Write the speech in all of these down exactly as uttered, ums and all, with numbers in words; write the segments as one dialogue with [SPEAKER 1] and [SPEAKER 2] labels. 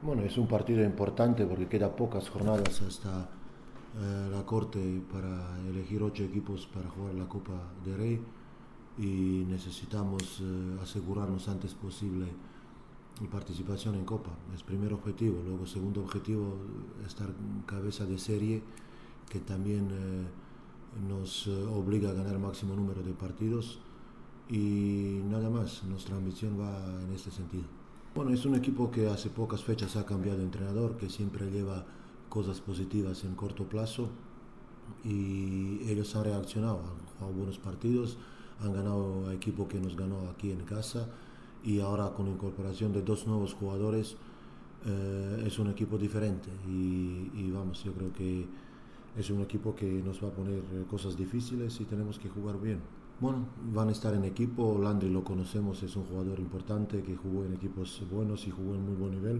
[SPEAKER 1] Bueno, es un partido importante porque queda pocas jornadas hasta eh, la corte para elegir ocho equipos para jugar la Copa de Rey y necesitamos eh, asegurarnos antes posible la participación en Copa. Es primer objetivo. Luego, segundo objetivo, estar cabeza de serie, que también eh, nos eh, obliga a ganar máximo número de partidos. Y nada más, nuestra ambición va en este sentido. Bueno, es un equipo que hace pocas fechas ha cambiado de entrenador, que siempre lleva cosas positivas en corto plazo y ellos han reaccionado, han jugado buenos partidos, han ganado a equipo que nos ganó aquí en casa y ahora con la incorporación de dos nuevos jugadores eh, es un equipo diferente y, y vamos, yo creo que es un equipo que nos va a poner eh, cosas difíciles y tenemos que jugar bien. Bueno, van a estar en equipo, Landry lo conocemos, es un jugador importante que jugó en equipos buenos y jugó en muy buen nivel.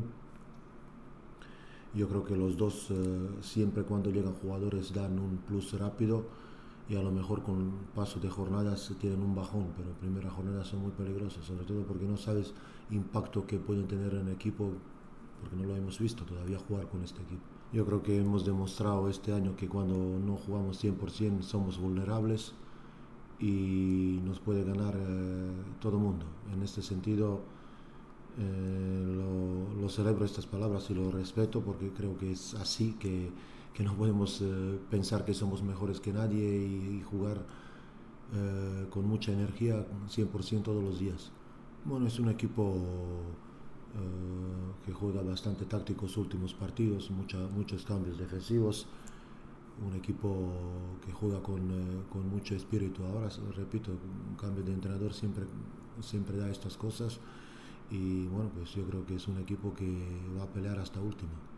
[SPEAKER 1] Yo creo que los dos, eh, siempre cuando llegan jugadores, dan un plus rápido y a lo mejor con paso de jornadas tienen un bajón, pero primeras jornadas son muy peligrosas, sobre todo porque no sabes impacto que pueden tener en el equipo, porque no lo hemos visto todavía jugar con este equipo. Yo creo que hemos demostrado este año que cuando no jugamos cien por ciento somos vulnerables y nos puede ganar eh, todo el mundo. En este sentido, eh, lo, lo, celebro estas palabras y lo respeto porque creo que es así, que, que no podemos eh, pensar que somos mejores que nadie y, y jugar eh, con mucha energía cien por ciento todos los días. Bueno, es un equipo eh, que juega bastante táctico los últimos partidos, mucha, muchos cambios defensivos, un equipo que juega con, eh, con mucho espíritu. Ahora, repito, un cambio de entrenador siempre, siempre da estas cosas y bueno, pues yo creo que es un equipo que va a pelear hasta último.